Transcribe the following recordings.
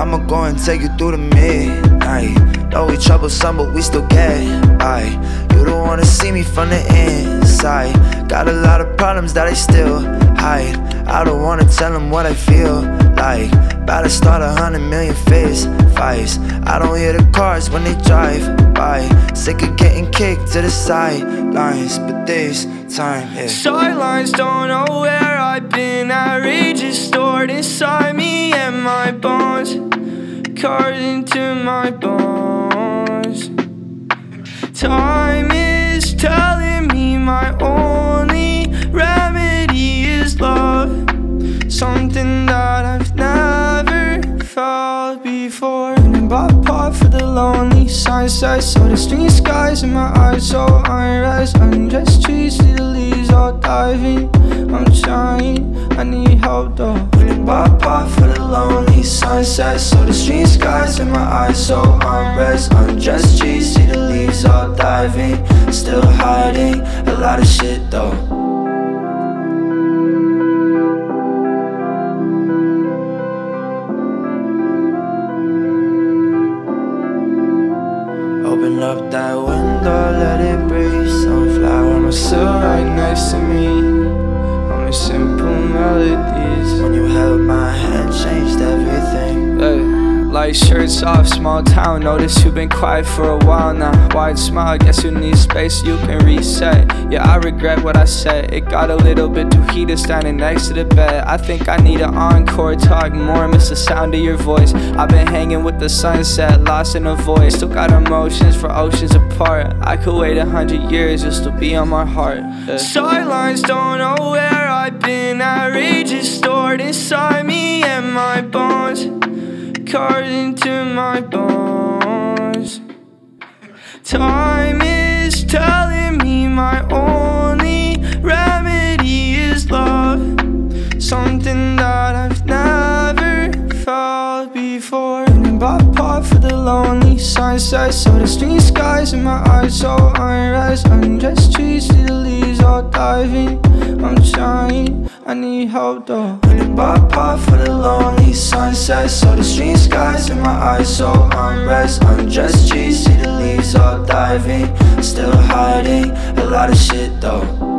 I'ma go and take you through the midnight. Know we troublesome, but we still get by. You don't wanna see me from the inside. Got a lot of problems that I still hide. I don't wanna tell them what I feel like. About to start 100 million fist fights. I don't hear the cars when they drive by. Sick of getting kicked to the sidelines, but this time, yeah. Sidelines don't know where I've been. Outrageous stored inside me and my bones, carved into my bones. Time is telling me my only remedy is love, something that I've never felt before. And pop for the lonely sunset, so the street skies in my eyes, so unrest. Undressed trees, see the leaves all diving. I'm trying, I need help though. When it pop for the lonely sunset, so the street skies in my eyes, so unrest. Undressed trees, see the leaves all diving. Still hiding a lot of shit though. Open up that window, let it breathe. Sunflower on my Still right next to me, I'm a simple melodies. When you held my hand, changed everything. Light shirts off, small town. Notice you've been quiet for a while now. Wide smile, guess you need space so you can reset. Yeah, I regret what I said. It got a little bit too heated standing next to the bed. I think I need an encore, talk more, miss the sound of your voice. I've been hanging with the sunset, lost in a void. Still got emotions for oceans apart. I could wait 100 years, you'll still be on my heart. Sidelines don't know where I've been. Outrageous stored inside me and my bones, carved into my bones. Time is telling me my only remedy is love, something that I've never felt before. And pop for the lonely sunset, so the street skies in my eyes, so unrest. Undressed trees, see the leaves all diving. I'm trying, I need help though. When it pop for the lonely sunset, so the street skies in my eyes, so unrest. Undressed trees, see the leaves all diving. Still hiding a lot of shit though.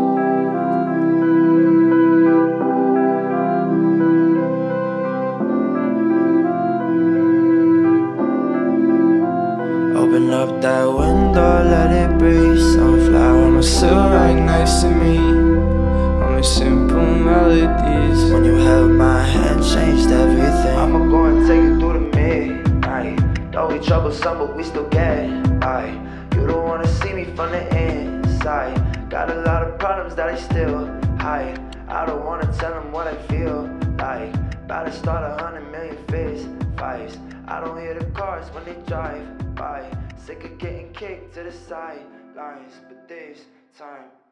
Open up that window, let it breathe. Sunflower on my Still right next to me, I'm a simple melodies. When you held my hand, changed everything. I'ma go and take you through the midnight. Know we troublesome, but we still get by. You don't wanna see me from the inside. Got a lot of problems that I still hide. I don't wanna tell them what I feel like. About to start 100 million fist fights. I don't hear the cars when they drive by. Sick of getting kicked to the sidelines, but this time